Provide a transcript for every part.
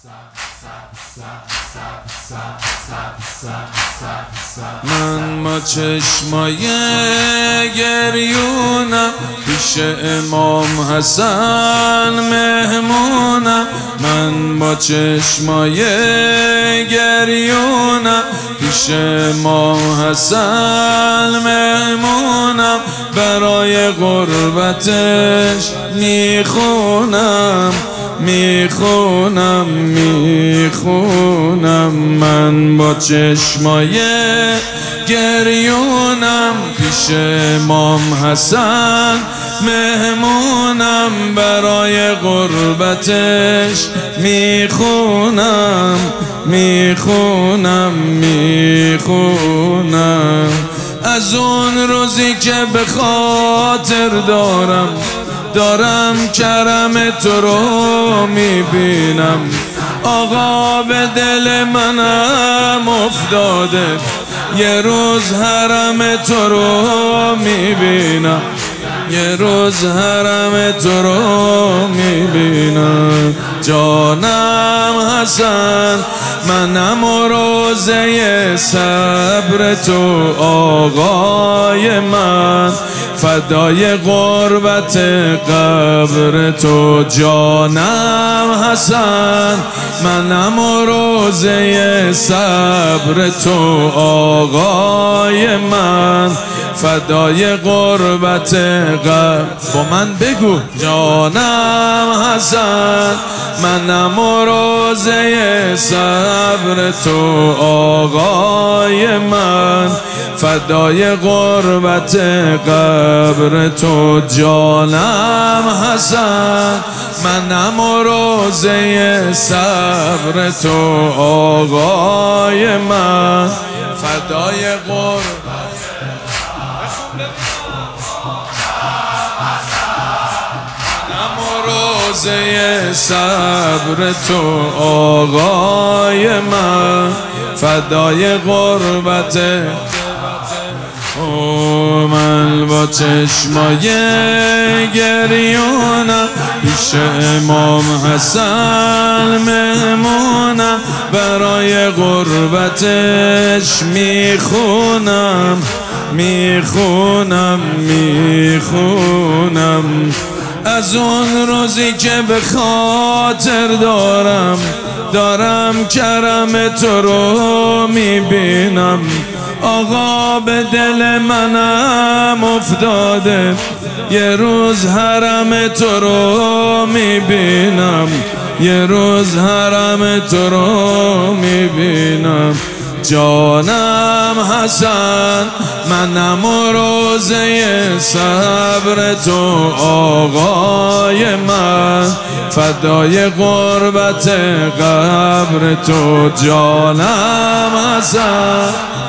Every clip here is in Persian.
من با چشمای گریونم پیش امام حسن مهمونم. من با چشمای گریونم پیش امام حسن مهمونم. برای غربتش میخونم میخونم میخونم. من با چشمای گریونم پیش امام حسن مهمونم. برای غربتش میخونم میخونم میخونم. از اون روزی که به خاطر دارم کرم تو رو میبینم. آقا به دل منم افتاده یه روز حرم تو رو میبینم. یه روز حرم تو رو میبینم. جانم حسن منم و روزه صبر تو آقای من. فدای غربت قبر تو جانم حسن منم و روزه صبر تو آقای من. فدای غربت قبر با من بگو جانم حسن منم و روزه صبر تو آقای من. فدای غربت قبر تو جانم حسن منم و روزه صبر تو آقای من. فدای غربت روزه صبر تو آقای من. فدای غربت من با چشمای گریونم پیش امام حسن مهمونم. برای غربتش میخونم میخونم میخونم. از اون روزی که به خاطر دارم کرم تو رو میبینم. آقا به دل منم افتاده یه روز حرم تو رو میبینم. یه روز حرم تو رو میبینم. جانم حسن منم و روزه صبر تو آقای من. فدای غربت قبر تو جانم حسن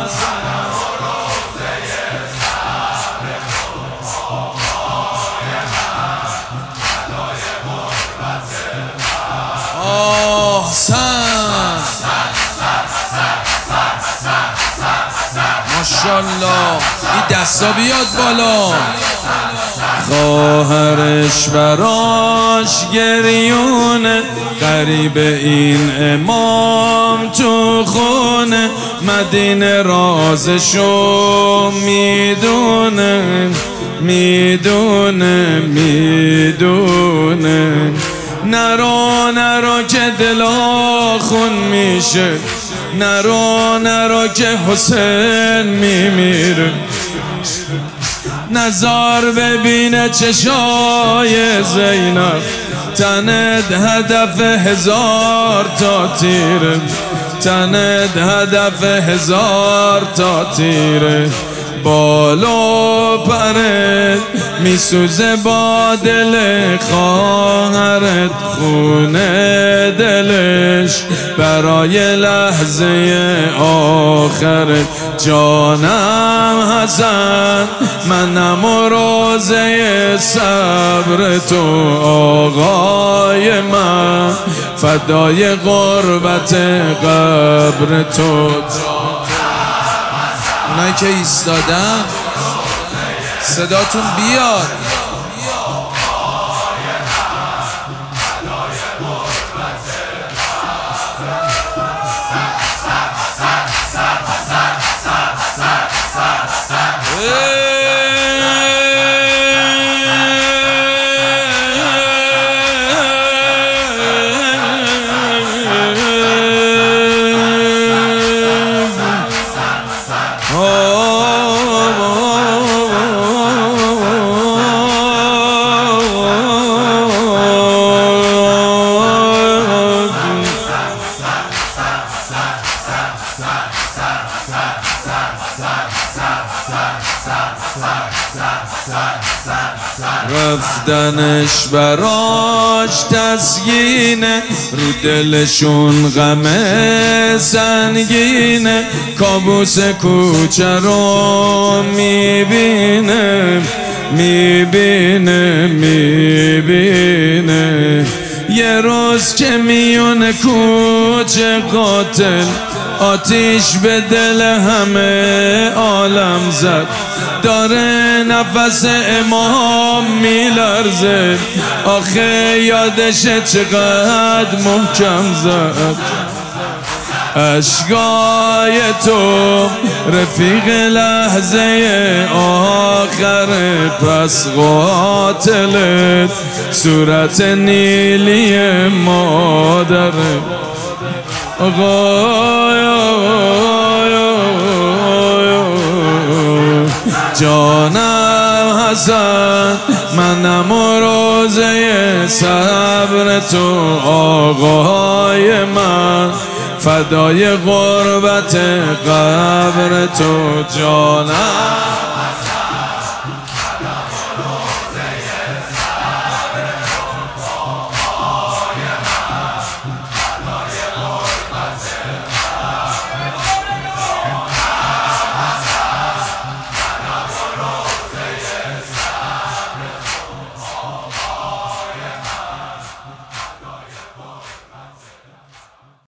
ماشالله این دستا بیاد بالا. خواهرش براش گریونه قریب این امام تو خونه. مدینه رازشو میدونه میدونه میدونه. نرو که دلا خون میشه. نرو که حسین میمیره. نظر ببینه چشای زینب. تنت هدف 1000 تا تیره. تنت هدف 1000 تا تیره. بالو پرت میسوزه با دل خواهرت. خونه دلش برای لحظه آخرت. جانم حسن منم و روزه صبر تو آقای من. فدای غربت قبر تو. اونایی که ایستادن صداتون بیاد. رفتنش براش تسکینه، رو دلشون غم سنگینه، کابوس کوچه رو میبینه میبینه میبینه. یه روز که میونه کوچه قاتل آتیش به دل همه عالم زد، داره نفس امام میلرزه، آخه یادشه چقدر محکم زد. اشکای تو رفیق لحظه آخر، پس قاتلت صورت نیلی مادره. جانم حسن منم روزه صبر تو، آقای من فدای غربت قبر تو. جانم